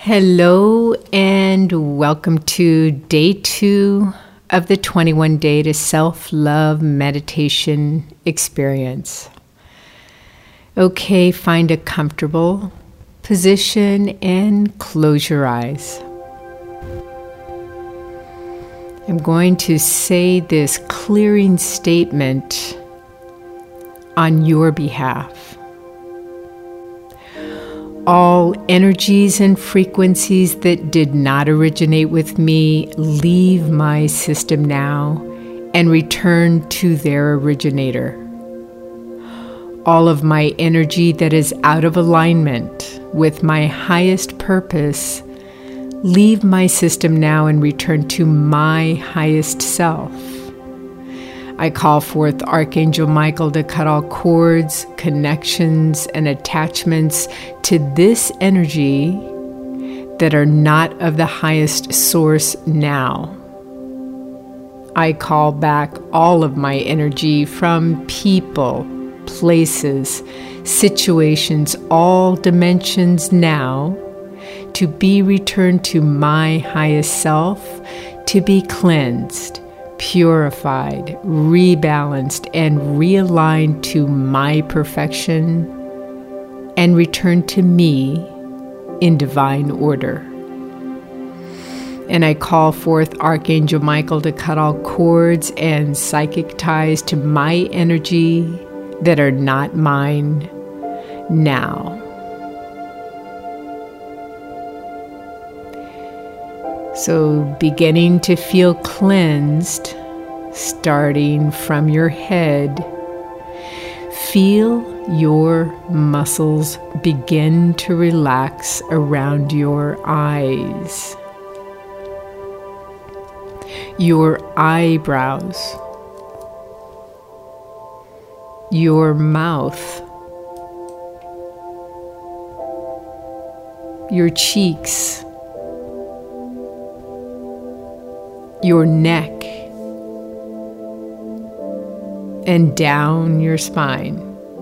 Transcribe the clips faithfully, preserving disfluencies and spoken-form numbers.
Hello and welcome to day two of the twenty-one day to self-love meditation experience. Okay, find a comfortable position and close your eyes. I'm going to say this clearing statement on your behalf. All energies and frequencies that did not originate with me leave my system now and return to their originator. All of my energy that is out of alignment with my highest purpose leave my system now and return to my highest self. I call forth Archangel Michael to cut all cords, connections, and attachments to this energy that are not of the highest source now. I call back all of my energy from people, places, situations, all dimensions now to be returned to my highest self, to be cleansed, purified, rebalanced, and realigned to my perfection, and return to me in divine order. And I call forth Archangel Michael to cut all cords and psychic ties to my energy that are not mine now. So beginning to feel cleansed, starting from your head, feel your muscles begin to relax around your eyes, your eyebrows, your mouth, your cheeks, your neck, and down your spine.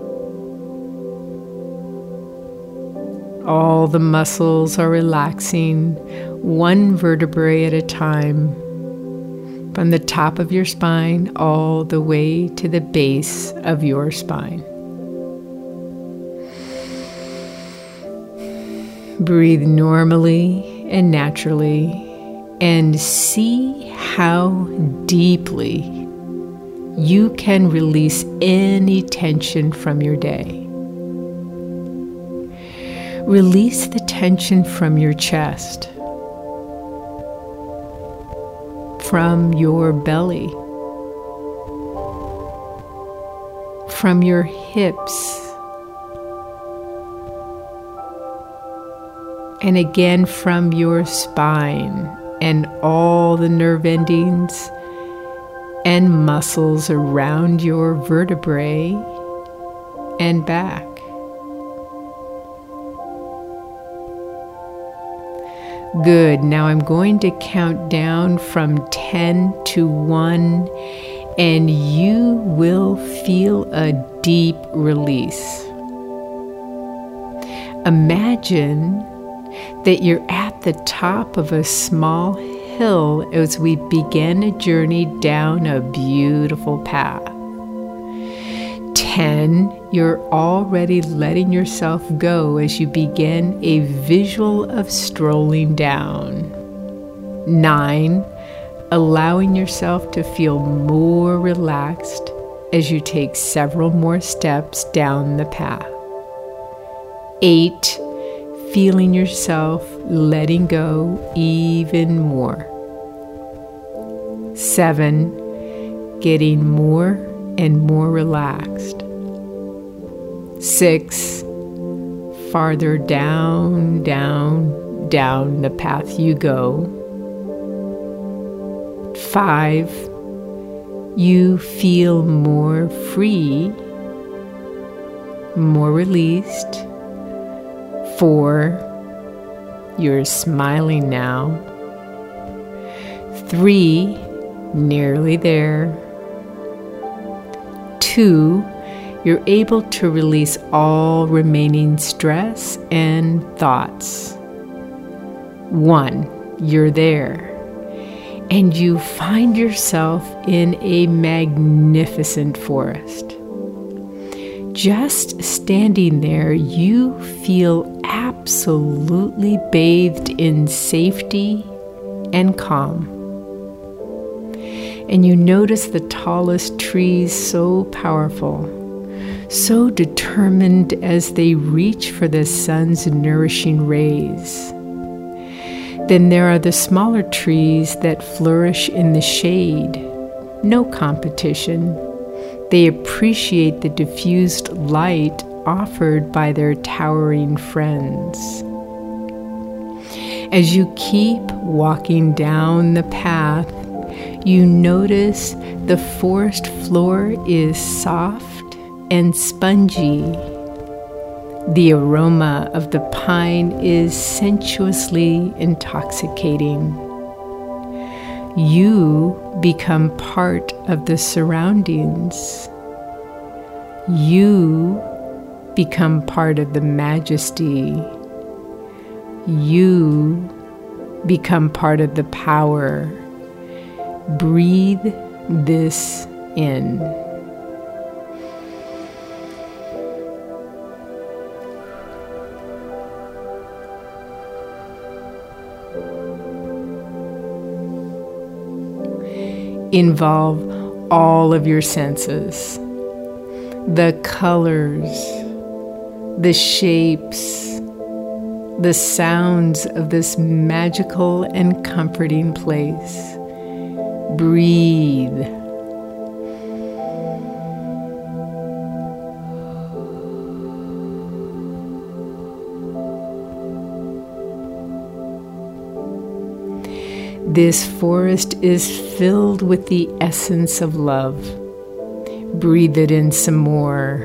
All the muscles are relaxing, one vertebrae at a time, from the top of your spine all the way to the base of your spine. Breathe normally and naturally, and see how deeply you can release any tension from your day. Release the tension from your chest, from your belly, from your hips, and again from your spine and all the nerve endings and muscles around your vertebrae and back. Good. Now I'm going to count down from ten to one, and you will feel a deep release. Imagine that you're at the top of a small hill as we begin a journey down a beautiful path. Ten, you're already letting yourself go as you begin a visual of strolling down. Nine, allowing yourself to feel more relaxed as you take several more steps down the path. Eight, feeling yourself letting go even more. Seven, getting more and more relaxed. Six, farther down, down, down the path you go. Five, you feel more free, more released. Four, you're smiling now. Three, nearly there. Two, you're able to release all remaining stress and thoughts. One, you're there. And you find yourself in a magnificent forest. Just standing there, you feel absolutely bathed in safety and calm. And you notice the tallest trees so powerful, so determined as they reach for the sun's nourishing rays. Then there are the smaller trees that flourish in the shade. No competition. They appreciate the diffused light offered by their towering friends. As you keep walking down the path, you notice the forest floor is soft and spongy. The aroma of the pine is sensuously intoxicating. You become part of the surroundings. You become part of the majesty. You become part of the power. Breathe this in. Involve all of your senses, the colors, the shapes, the sounds of this magical and comforting place. Breathe. This forest is filled with the essence of love. Breathe it in some more.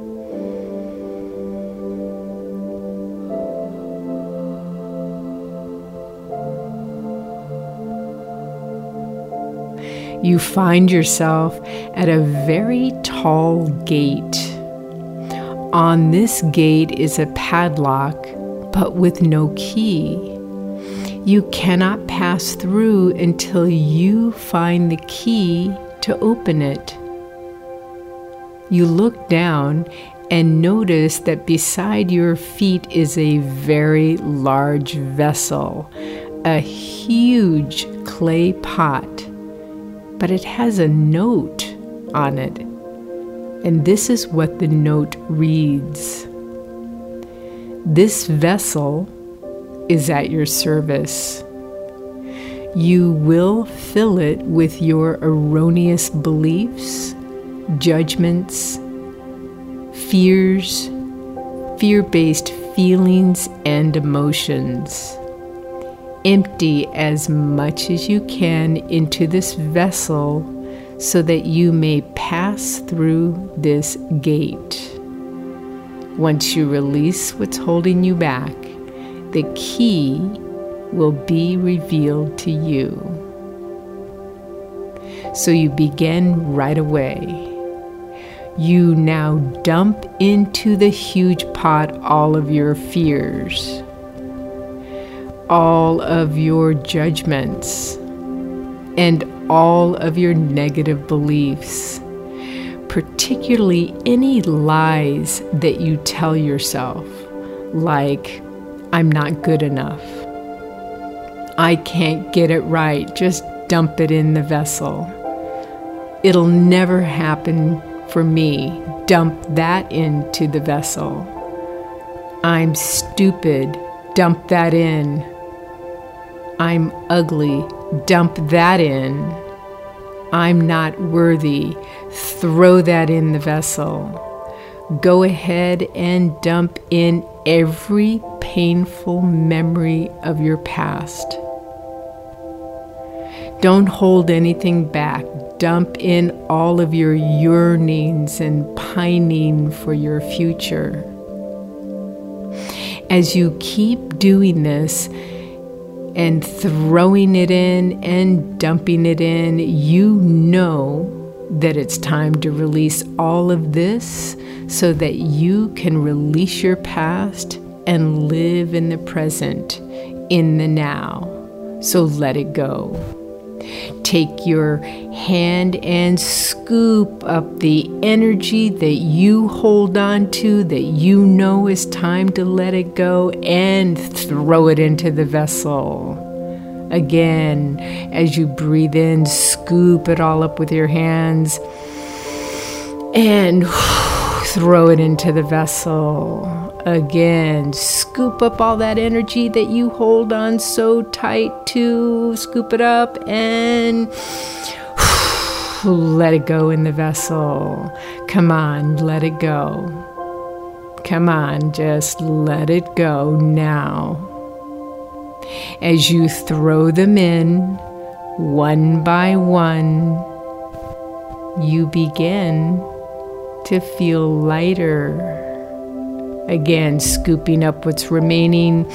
You find yourself at a very tall gate. On this gate is a padlock, but with no key. You cannot pass through until you find the key to open it. You look down and notice that beside your feet is a very large vessel, a huge clay pot, but it has a note on it. And this is what the note reads. This vessel is at your service. You will fill it with your erroneous beliefs, judgments, fears, fear-based feelings and emotions. Empty as much as you can into this vessel so that you may pass through this gate. Once you release what's holding you back, the key will be revealed to you. So you begin right away. You now dump into the huge pot all of your fears, all of your judgments, and all of your negative beliefs, particularly any lies that you tell yourself, like, I'm not good enough. I can't get it right. Just dump it in the vessel. It'll never happen for me. Dump that into the vessel. I'm stupid. Dump that in. I'm ugly. Dump that in. I'm not worthy. Throw that in the vessel. Go ahead and dump in every painful memory of your past. Don't hold anything back. Dump in all of your yearnings and pining for your future. As you keep doing this and throwing it in and dumping it in, you know that it's time to release all of this so that you can release your past and live in the present. in the now. So let it go. Take your hand and scoop up the energy that you hold on to, that you know is time to let it go, and throw it into the vessel. Again, as you breathe in, scoop it all up with your hands and throw it into the vessel. Again, scoop up all that energy that you hold on so tight to. Scoop it up and let it go in the vessel. Come on, let it go. Come on, just let it go now. As you throw them in, one by one, you begin to feel lighter. Again, scooping up what's remaining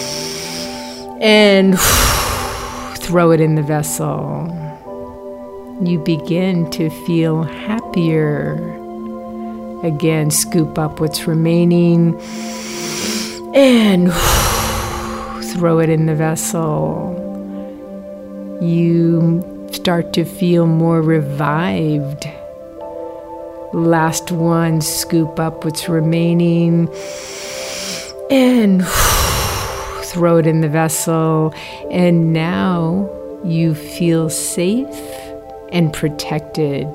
and throw it in the vessel. You begin to feel happier. Again, scoop up what's remaining and throw it in the vessel. You start to feel more revived. Last one, scoop up what's remaining and throw it in the vessel. And now you feel safe and protected.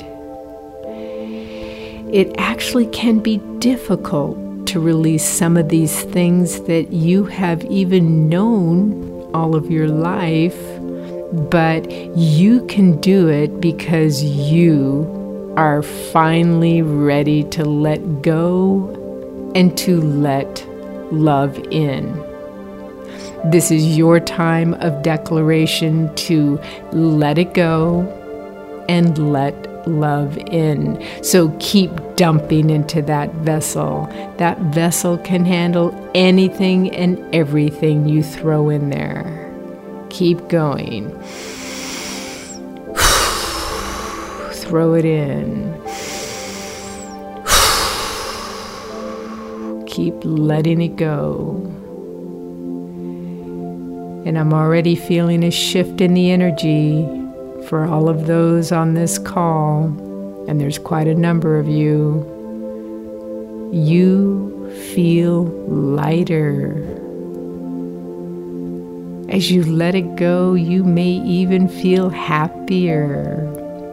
It actually can be difficult to release some of these things that you have even known all of your life, but you can do it because you are finally ready to let go and to let love in. This is your time of declaration to let it go and let love in. So keep dumping into that vessel. That vessel can handle anything and everything you throw in there. Keep going. Throw it in. Keep letting it go. And I'm already feeling a shift in the energy for all of those on this call, and there's quite a number of you. You feel lighter. As you let it go, you may even feel happier,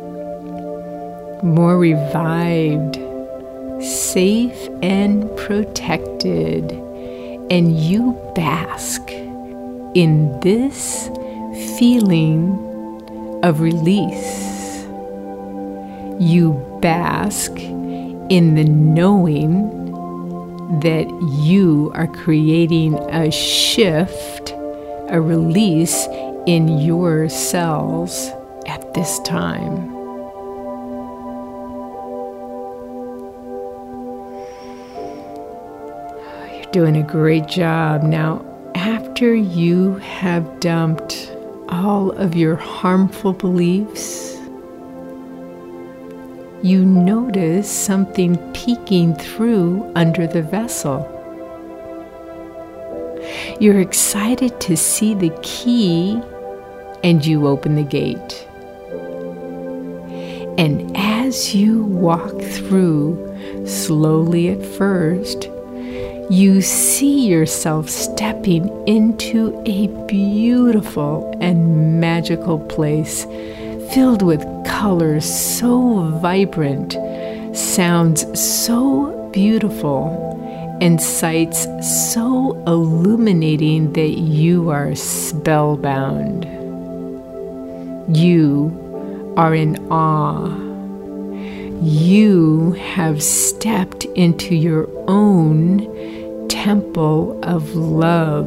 more revived, safe and protected, and you bask in this feeling of release. You bask in the knowing that you are creating a shift, a release in your cells at this time. Doing a great job. Now, after you have dumped all of your harmful beliefs, you notice something peeking through under the vessel. You're excited to see the key, and you open the gate. And as you walk through, slowly at first, you see yourself stepping into a beautiful and magical place filled with colors so vibrant, sounds so beautiful, and sights so illuminating that you are spellbound. You are in awe. You have stepped into your own temple of love.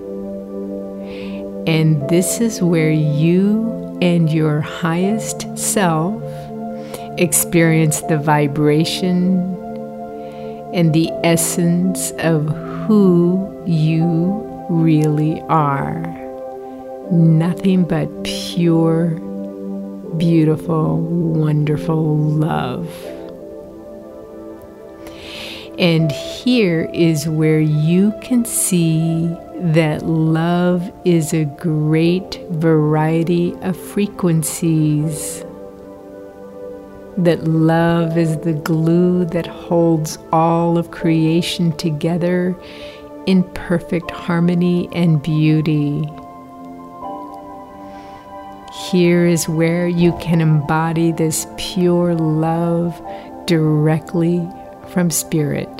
And this is where you and your highest self experience the vibration and the essence of who you really are. Nothing but pure, beautiful, wonderful love. And here is where you can see that love is a great variety of frequencies. That love is the glue that holds all of creation together in perfect harmony and beauty. Here is where you can embody this pure love directly from Spirit.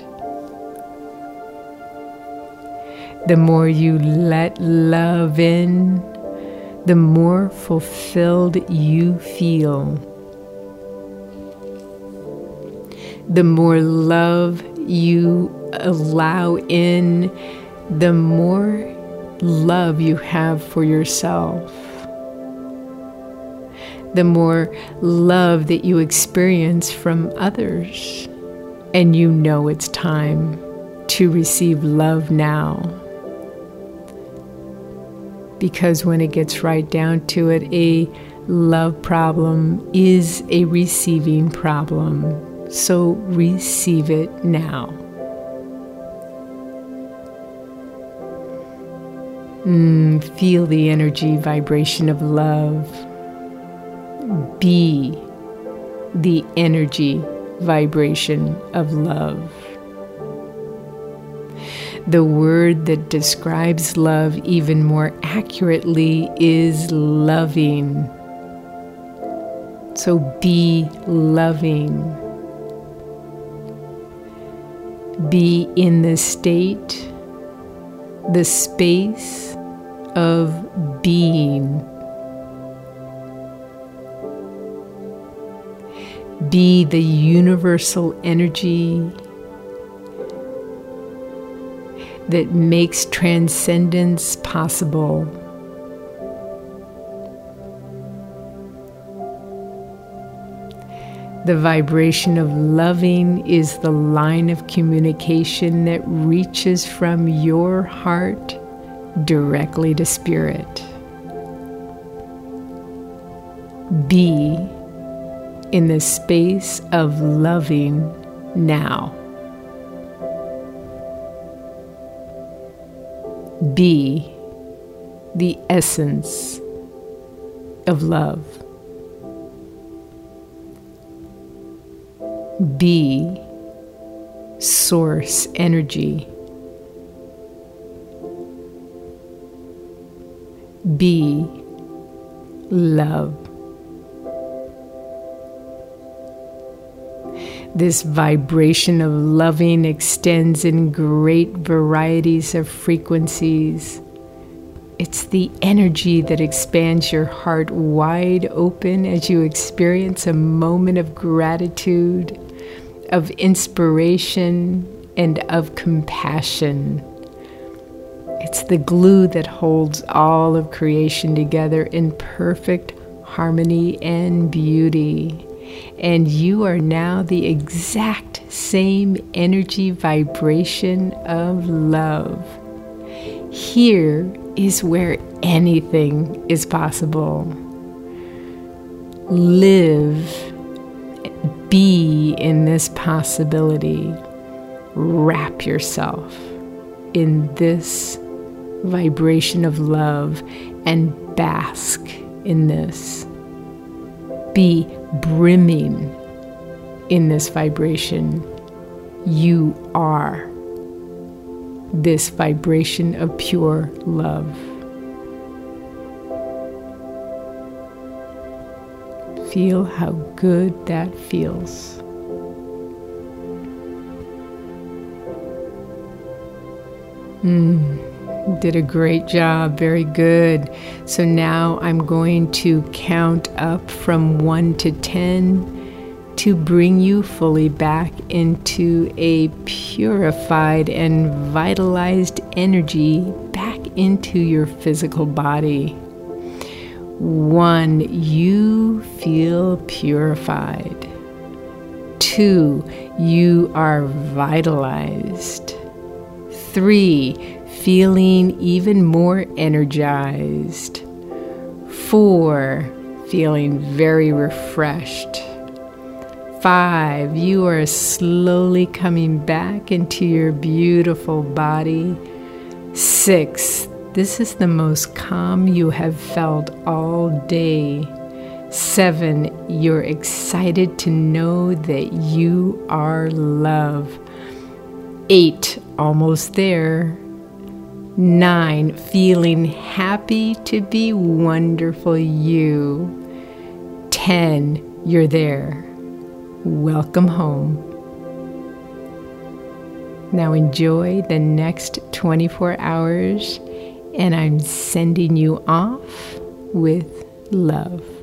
The more you let love in, the more fulfilled you feel. The more love you allow in, the more love you have for yourself. The more love that you experience from others. And you know it's time to receive love now. Because when it gets right down to it, a love problem is a receiving problem. So receive it now. Mm, feel the energy vibration of love. Be the energy vibration of love. The word that describes love even more accurately is loving. So be loving. Be in the state, the space of being. Be the universal energy that makes transcendence possible. The vibration of loving is the line of communication that reaches from your heart directly to Spirit. Be in the space of loving now. Be the essence of love. Be source energy. Be love. This vibration of loving extends in great varieties of frequencies. It's the energy that expands your heart wide open as you experience a moment of gratitude, of inspiration, and of compassion. It's the glue that holds all of creation together in perfect harmony and beauty. And you are now the exact same energy vibration of love. Here is where anything is possible. Live, be in this possibility. Wrap yourself in this vibration of love and bask in this. Be brimming in this vibration. You are this vibration of pure love. Feel how good that feels. Mm. Did a great job. Very good. So now I'm going to count up from one to ten to bring you fully back into a purified and vitalized energy back into your physical body. One, you feel purified. Two, you are vitalized. Three, feeling even more energized. Four, feeling very refreshed. Five, you are slowly coming back into your beautiful body. Six, this is the most calm you have felt all day. Seven, you're excited to know that you are love. Eight, almost there. Nine, feeling happy to be wonderful you. Ten, you're there. Welcome home. Now enjoy the next twenty-four hours, and I'm sending you off with love.